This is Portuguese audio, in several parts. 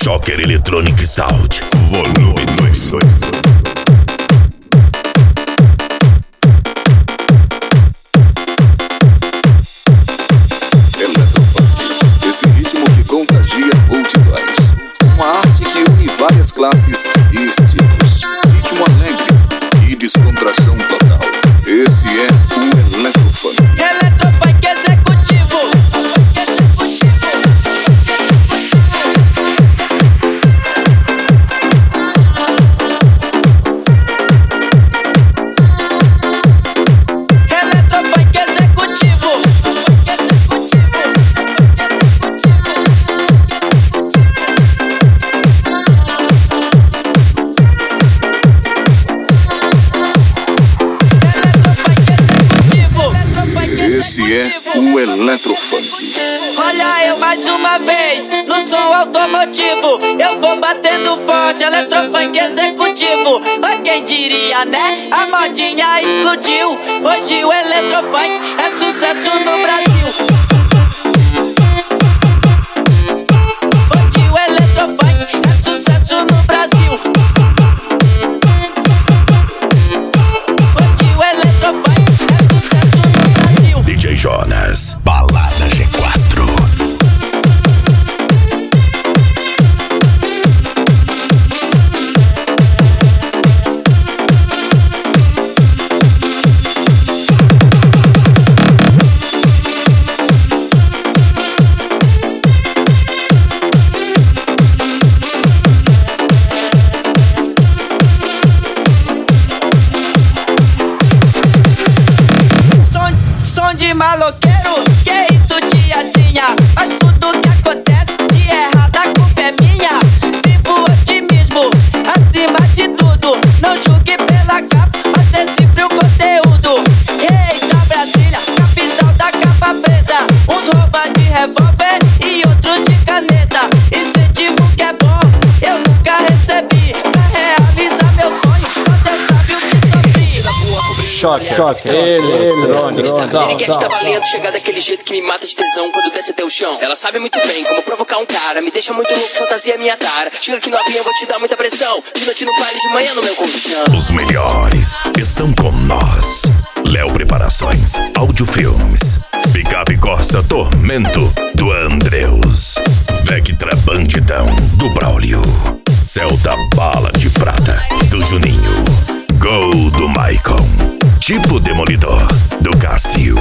Joker Electronic Sound. Volume 2. Esse ritmo que contagia multidões. Uma arte que une várias classes e estilos. Ritmo alegre e descontração total. Esse é o Eletrofunk. Eletrofunk executivo. Eletrofunk executivo. Esse é o Eletrofunk. Olha eu mais uma vez no som automotivo. Eu vou batendo forte, Eletrofunk executivo. Mas quem diria, né? A modinha explodiu. Hoje o Eletrofunk é sucesso no Brasil. Hoje o Eletrofunk é sucesso no Brasil. Hoje o Eletrofunk é sucesso no Brasil. DJ Jonas, Balada G4. Som de maloqueiro, que isso tiazinha? Mas tudo que acontece de errado a culpa é minha. Vivo otimismo, acima de tudo. Não julgue pela capa, mas decifre o conteúdo. Eita Brasília, capital da capa preta. Uns roubam de revólver e outros de caneta. Incentivo que é bom, eu nunca recebi. Pra realizar meu sonho, só Deus sabe o que sofri. Choque, eletrônico. Ele quer estar valendo, chegar daquele jeito que me mata de tesão quando desce até o chão. Ela sabe muito bem como provocar um cara, me deixa muito louco, fantasia minha tara. Chega aqui novinha, vou te dar muita pressão. De noite no baile, de manhã no meu colchão. Os melhores estão com nós. Léo Preparações, Audiofilmes, Picape Corsa Tormento, do Andreus, Vectra Bandidão, do Braulio, Celta Bala de Prata, do Juninho, Gol do Maicon, Tipo Demolidor, do Cássio.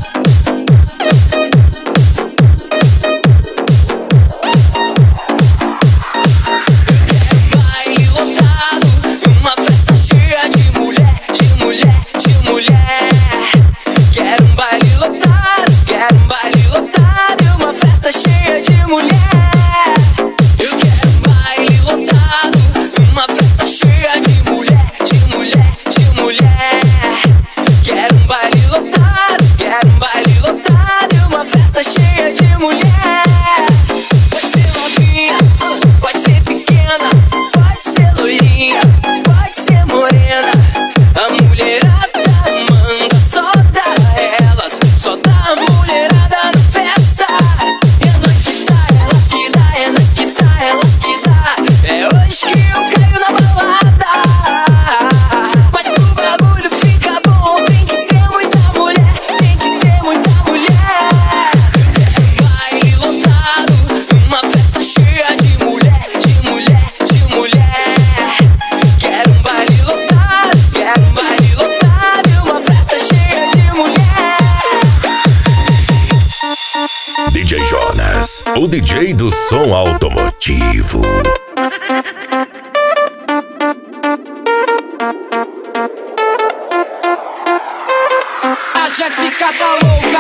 Baile lotado, uma festa cheia de mulher, de mulher, de mulher. Quero um baile lotado, quero um baile lotado, uma festa cheia de mulher. Eu quero um baile lotado, uma festa cheia de mulher, de mulher, de mulher. Quero um baile lotado, quero um baile lotado, uma festa cheia de mulher. Pode ser novinha, pode ser pequena, pode ser loirinha, pode ser morena. A mulherada manda, só dá elas, só dá a mulherada na festa. É nós que dá, elas que dá, é nós que dá, elas que dá. É hoje que eu caio na balada. Mas pro bagulho fica bom, tem que ter muita mulher, tem que ter muita mulher. Baile lotado, uma festa cheia de mulher, de mulher, de mulher. Quero um baile lotado, quero um baile lotado, uma festa cheia de mulher. DJ Jonas, o DJ do som automotivo. A Jéssica tá louca.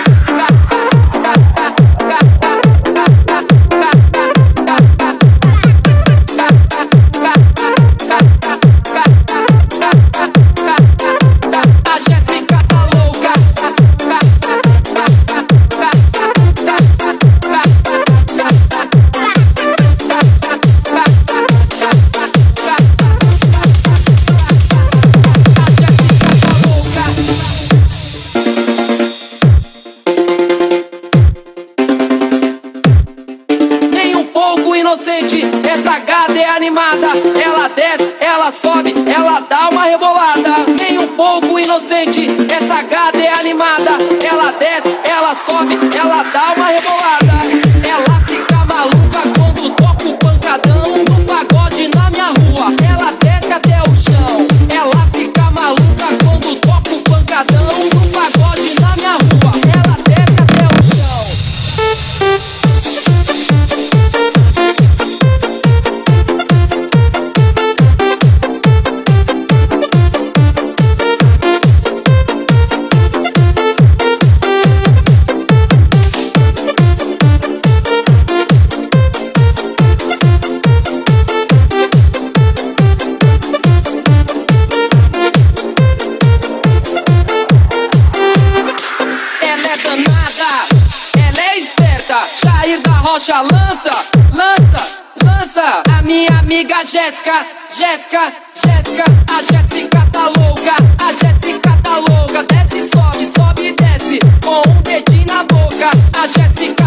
A Jéssica tá louca. inocente, essa gata é animada. Ela desce, ela sobe, ela dá uma rebolada. Nem um pouco inocente, essa gata é animada. Ela desce, ela sobe, ela dá uma rebolada. Ela fica maluca quando toca o pancadão no pagode na minha rua. Ela desce até o chão. Ela fica maluca quando toca o pancadão no pagode na minha rua. Ela desce até o chão. Jair da Rocha lança, lança, lança. A minha amiga Jéssica, Jéssica, Jéssica. A Jéssica tá louca, a Jéssica tá louca. Desce, sobe, sobe e desce com um dedinho na boca. A Jéssica